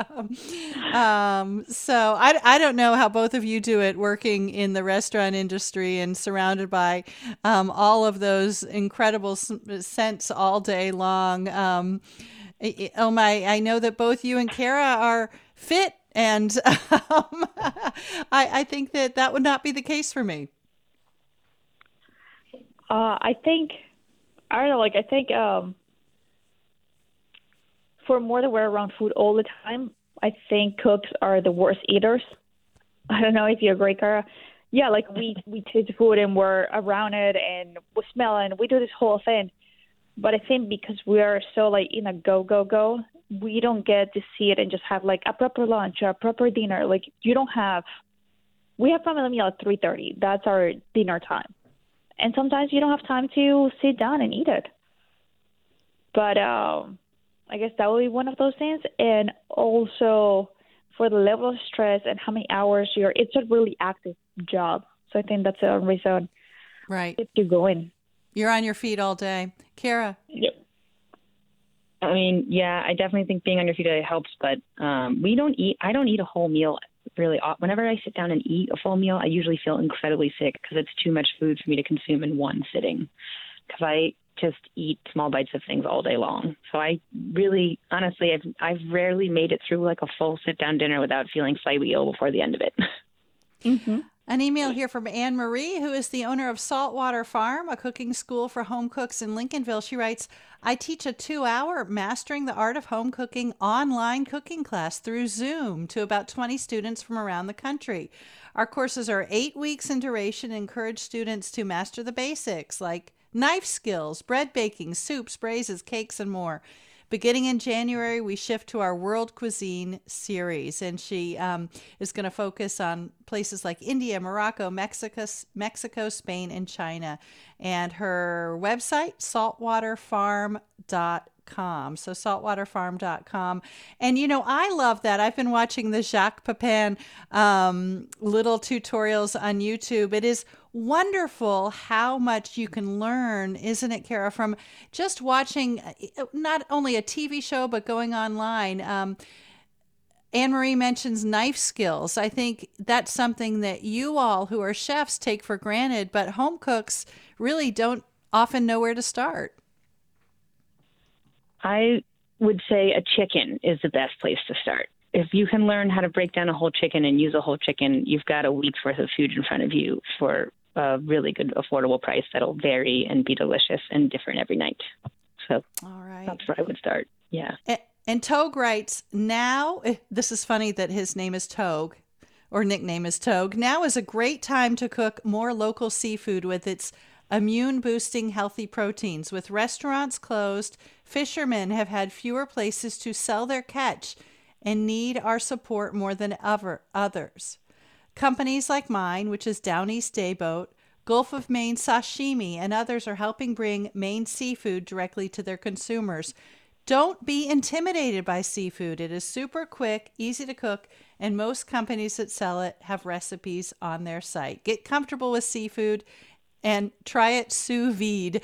So I don't know how both of you do it working in the restaurant industry and surrounded by all of those incredible scents all day long. I know that both you and Kara are fit, and I think that would not be the case for me. I think for more that we're around food all the time, I think cooks are the worst eaters. I don't know if you agree, Kara. Yeah, like we taste food and we're around it and we smell it and we do this whole thing. But I think because we are so like in a go, we don't get to see it and just have like a proper lunch or a proper dinner. Like we have family meal at 3:30. That's our dinner time. And sometimes you don't have time to sit down and eat it. But I guess that would be one of those things. And also for the level of stress and how many hours it's a really active job. So I think that's a reason right. to keep going. You're on your feet all day. Kara? Yep. I mean, yeah, I definitely think being on your feet helps, but I don't eat a whole meal really. Whenever I sit down and eat a full meal, I usually feel incredibly sick because it's too much food for me to consume in one sitting, because I just eat small bites of things all day long. So I really, honestly, I've rarely made it through like a full sit-down dinner without feeling slightly ill before the end of it. Mm-hmm. An email here from Anne Marie, who is the owner of Saltwater Farm, a cooking school for home cooks in Lincolnville. She writes, I teach a 2-hour Mastering the Art of Home Cooking online cooking class through Zoom to about 20 students from around the country. Our courses are 8 weeks in duration and encourage students to master the basics like knife skills, bread baking, soups, braises, cakes, and more. Beginning in January, we shift to our World Cuisine series, and she is going to focus on places like India, Morocco, Mexico, Spain, and China. And her website, saltwaterfarm.com. So saltwaterfarm.com. And, I love that. I've been watching the Jacques Pepin little tutorials on YouTube. It is wonderful how much you can learn, isn't it, Kara, from just watching not only a TV show, but going online. Anne-Marie mentions knife skills. I think that's something that you all who are chefs take for granted, but home cooks really don't often know where to start. I would say a chicken is the best place to start. If you can learn how to break down a whole chicken and use a whole chicken, you've got a week's worth of food in front of you for a really good, affordable price that'll vary and be delicious and different every night. So all right, that's where I would start. Yeah. And Togue writes, now, this is funny that his name is Togue, or nickname is Togue. Now is a great time to cook more local seafood with its immune-boosting healthy proteins. With restaurants closed, fishermen have had fewer places to sell their catch and need our support more than ever others. Companies like mine, which is Down East Dayboat, Gulf of Maine Sashimi, and others are helping bring Maine seafood directly to their consumers. Don't be intimidated by seafood. It is super quick, easy to cook, and most companies that sell it have recipes on their site. Get comfortable with seafood and try it sous vide.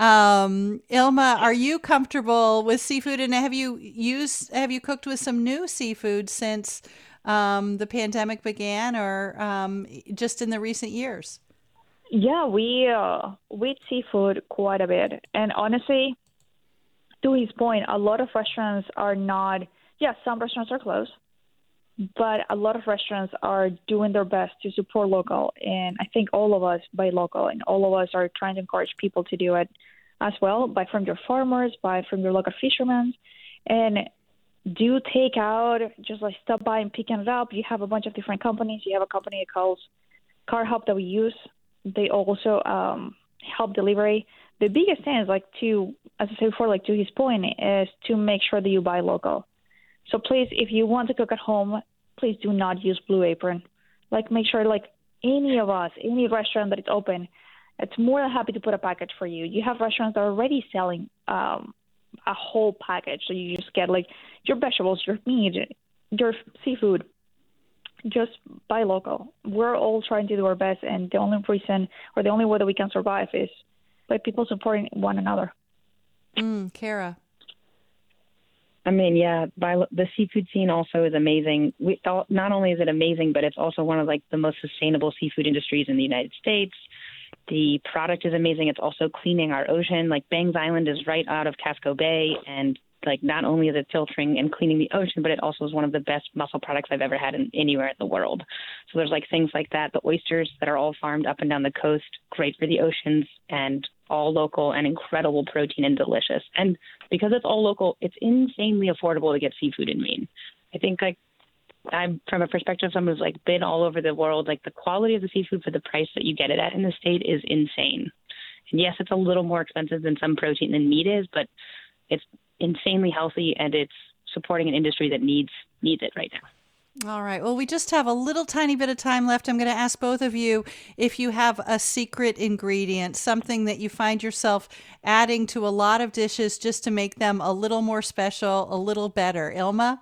Ilma, are you comfortable with seafood? And have you cooked with some new seafood since the pandemic began, or just in the recent years? Yeah, we eat seafood quite a bit. And honestly, to his point, a lot of restaurants are not, some restaurants are closed, but a lot of restaurants are doing their best to support local. And I think all of us buy local, and all of us are trying to encourage people to do it as well. Buy from your farmers, buy from your local fishermen, and do take out, just like stop by and picking it up. You have a bunch of different companies. You have a company called Car Hub that we use. They also help delivery. The biggest thing is as I said before, to his point, is to make sure that you buy local. So please, if you want to cook at home, please do not use Blue Apron. Make sure, any of us, any restaurant that is open, it's more than happy to put a package for you. You have restaurants that are already selling a whole package. So you just get your vegetables, your meat, your seafood. Just buy local. We're all trying to do our best, and the only reason or the only way that we can survive is by people supporting one another. Kara. I mean, the seafood scene also is amazing. Not only is it amazing, but it's also one of the most sustainable seafood industries in the United States. The product is amazing. It's also cleaning our ocean. Bangs Island is right out of Casco Bay, and not only is it filtering and cleaning the ocean, but it also is one of the best mussel products I've ever had anywhere in the world. So there's things like that. The oysters that are all farmed up and down the coast, great for the oceans, and all local and incredible protein and delicious. And because it's all local, it's insanely affordable to get seafood in Maine. I think I'm from a perspective of someone who's been all over the world, the quality of the seafood for the price that you get it at in the state is insane. And yes, it's a little more expensive than some protein than meat is, but it's insanely healthy, and it's supporting an industry that needs it right now. All right. Well, we just have a little tiny bit of time left. I'm going to ask both of you if you have a secret ingredient, something that you find yourself adding to a lot of dishes just to make them a little more special, a little better. Ilma?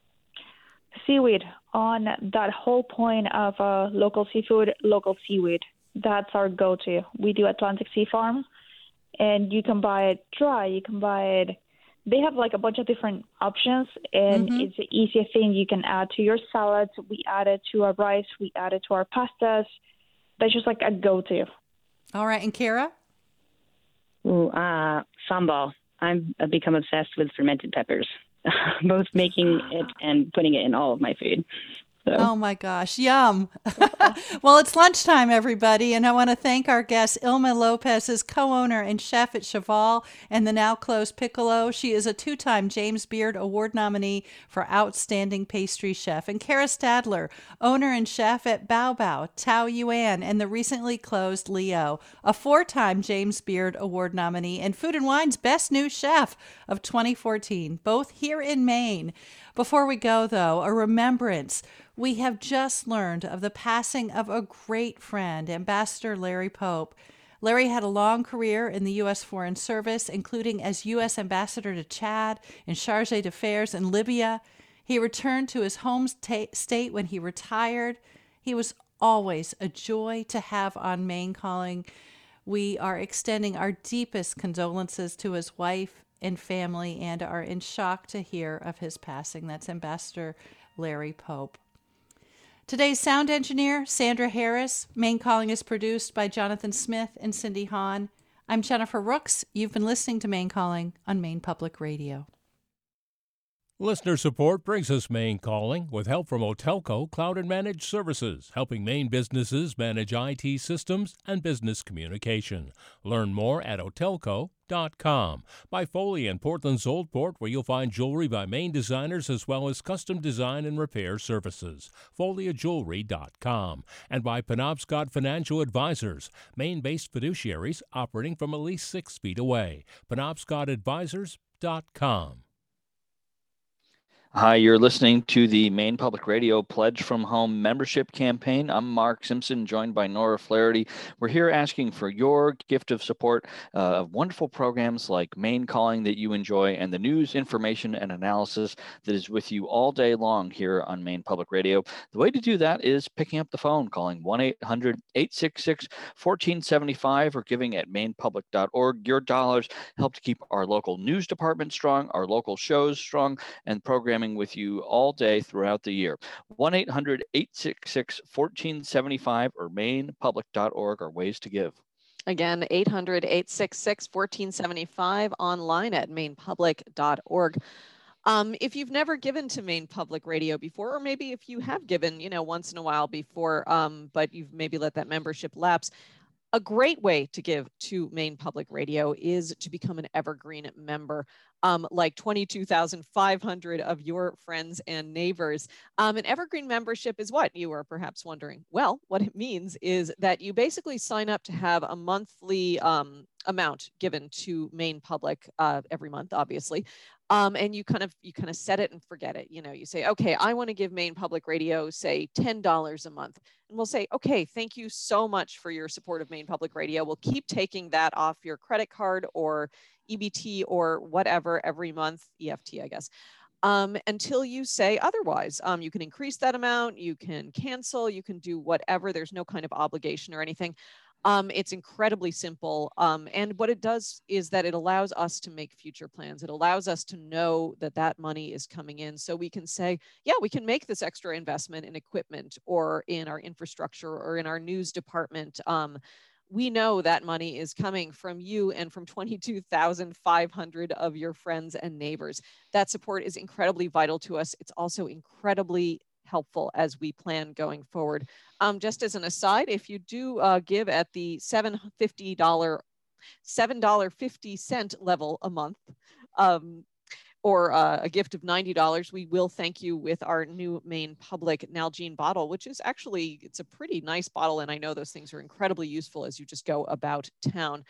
Seaweed. On that whole point of local seafood, local seaweed. That's our go-to. We do Atlantic Sea Farm, and you can buy it dry. You can buy it. They have a bunch of different options, and it's the easiest thing you can add to your salads. We add it to our rice. We add it to our pastas. That's just a go-to. All right. And Kara? Ooh, sambal. I've become obsessed with fermented peppers, both making it and putting it in all of my food. So. Oh my gosh, yum. Well, it's lunchtime, everybody, and I want to thank our guest, Ilma Lopez, is co-owner and chef at Cheval and the now closed Piccolo. She is a 2-time James Beard Award nominee for Outstanding Pastry Chef. And Kara Stadler, owner and chef at Bao Bao, Tao Yuan, and the recently closed Leo, a 4-time James Beard Award nominee and Food & Wine's Best New Chef of 2014, both here in Maine. Before we go, though, a remembrance. We have just learned of the passing of a great friend, Ambassador Larry Pope. Larry had a long career in the U.S. Foreign Service, including as U.S. Ambassador to Chad and Charge d'Affaires in Libya. He returned to his home state when he retired. He was always a joy to have on Maine Calling. We are extending our deepest condolences to his wife and family and are in shock to hear of his passing. That's Ambassador Larry Pope. Today's sound engineer, Sandra Harris. Maine Calling is produced by Jonathan Smith and Cindy Hahn. I'm Jennifer Rooks. You've been listening to Maine Calling on Maine Public Radio. Listener support brings us Maine Calling with help from Otelco Cloud and Managed Services, helping Maine businesses manage IT systems and business communication. Learn more at otelco.com. By Foley in Portland's Old Port, where you'll find jewelry by Maine designers as well as custom design and repair services. FoleyJewelry.com. And by Penobscot Financial Advisors, Maine-based fiduciaries operating from at least 6 feet away. PenobscotAdvisors.com. Hi, you're listening to the Maine Public Radio Pledge from Home membership campaign. I'm Mark Simpson, joined by Nora Flaherty. We're here asking for your gift of support of wonderful programs like Maine Calling that you enjoy and the news, information, and analysis that is with you all day long here on Maine Public Radio. The way to do that is picking up the phone, calling 1-800-866-1475 or giving at mainepublic.org. Your dollars help to keep our local news department strong, our local shows strong, and programs with you all day throughout the year. 1-800-866-1475 or mainepublic.org are ways to give. Again, 800-866-1475, online at mainepublic.org. If you've never given to Maine Public Radio before, or maybe if you have given, once in a while before, but you've maybe let that membership lapse, a great way to give to Maine Public Radio is to become an Evergreen member. Like 22,500 of your friends and neighbors. An Evergreen membership is what? You are perhaps wondering. Well, what it means is that you basically sign up to have a monthly amount given to Maine Public every month, obviously. And you kind of set it and forget it. You say, okay, I want to give Maine Public Radio, say $10 a month. And we'll say, okay, thank you so much for your support of Maine Public Radio. We'll keep taking that off your credit card or EBT or whatever every month, EFT, I guess, until you say otherwise. You can increase that amount, you can cancel, you can do whatever. There's no kind of obligation or anything. It's incredibly simple. And what it does is that it allows us to make future plans. It allows us to know that that money is coming in. So we can say, yeah, we can make this extra investment in equipment or in our infrastructure or in our news department. We know that money is coming from you and from 22,500 of your friends and neighbors. That support is incredibly vital to us. It's also incredibly helpful as we plan going forward. Just as an aside, if you do give at the $7.50 level a month, or a gift of $90, we will thank you with our new Maine Public Nalgene bottle, which is actually, it's a pretty nice bottle. And I know those things are incredibly useful as you just go about town.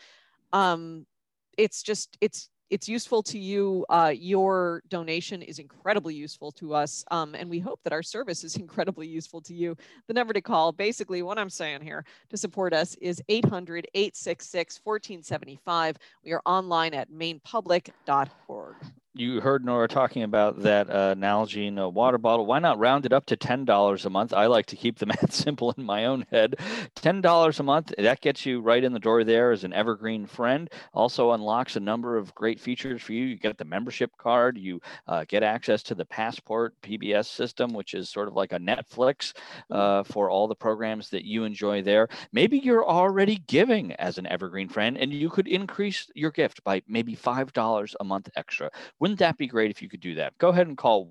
It's useful to you. Your donation is incredibly useful to us. And we hope that our service is incredibly useful to you. The number to call, basically what I'm saying here, to support us is 800-866-1475. We are online at mainepublic.org. You heard Nora talking about that Nalgene water bottle. Why not round it up to $10 a month? I like to keep the math simple in my own head. $10 a month, that gets you right in the door there as an Evergreen friend. Also unlocks a number of great features for you. You get the membership card. You get access to the Passport PBS system, which is sort of like a Netflix for all the programs that you enjoy there. Maybe you're already giving as an Evergreen friend, and you could increase your gift by maybe $5 a month extra. Wouldn't that be great if you could do that? Go ahead and call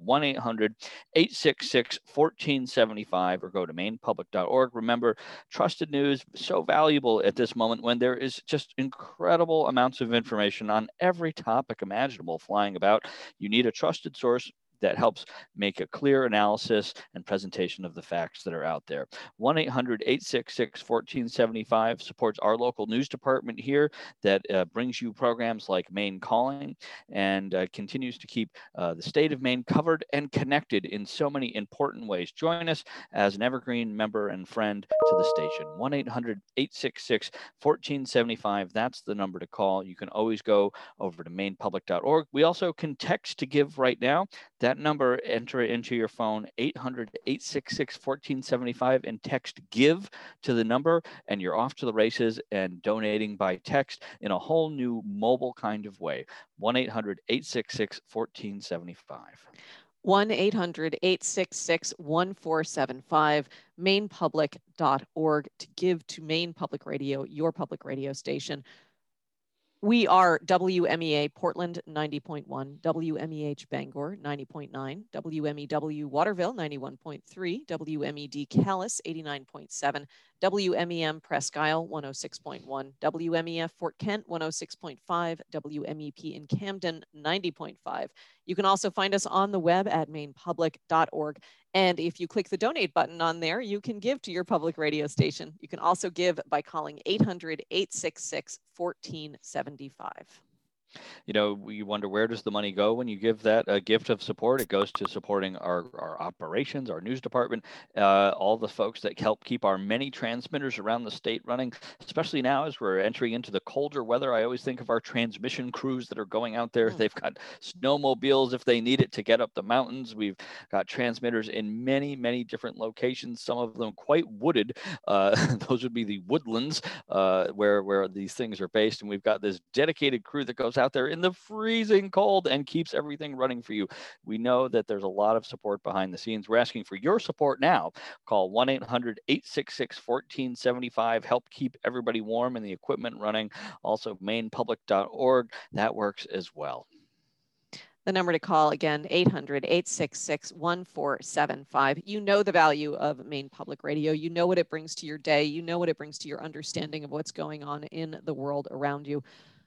1-800-866-1475 or go to mainepublic.org. Remember, trusted news, so valuable at this moment when there is just incredible amounts of information on every topic imaginable flying about. You need a trusted source that helps make a clear analysis and presentation of the facts that are out there. 1-800-866-1475 supports our local news department here that brings you programs like Maine Calling and continues to keep the state of Maine covered and connected in so many important ways. Join us as an Evergreen member and friend to the station. 1-800-866-1475. That's the number to call. You can always go over to mainepublic.org. We also can text to give right now. That number, enter it into your phone, 800-866-1475, and text GIVE to the number, and you're off to the races and donating by text in a whole new mobile kind of way. 1-800-866-1475. 1-800-866-1475, mainepublic.org to give to Maine Public Radio, your public radio station. We are WMEA Portland 90.1, WMEH Bangor 90.9, WMEW Waterville 91.3, WMED Calais 89.7, WMEM Presque Isle 106.1, WMEF Fort Kent 106.5, WMEP in Camden 90.5. You can also find us on the web at mainepublic.org. And if you click the donate button on there, you can give to your public radio station. You can also give by calling 800-866-1475. You know, you wonder, where does the money go when you give that a gift of support? It goes to supporting our operations, our news department, all the folks that help keep our many transmitters around the state running, especially now as we're entering into the colder weather. I always think of our transmission crews that are going out there. They've got snowmobiles if they need it to get up the mountains. We've got transmitters in many, many different locations, some of them quite wooded. Those would be the woodlands where these things are based. And we've got this dedicated crew that goes out there in the freezing cold and keeps everything running for you. We know that there's a lot of support behind the scenes. We're asking for your support now. Call 1-800-866-1475. Help keep everybody warm and the equipment running. Also, mainepublic.org. That works as well. The number to call again, 800-866-1475. You know the value of Maine Public Radio. You know what it brings to your day. You know what it brings to your understanding of what's going on in the world around you.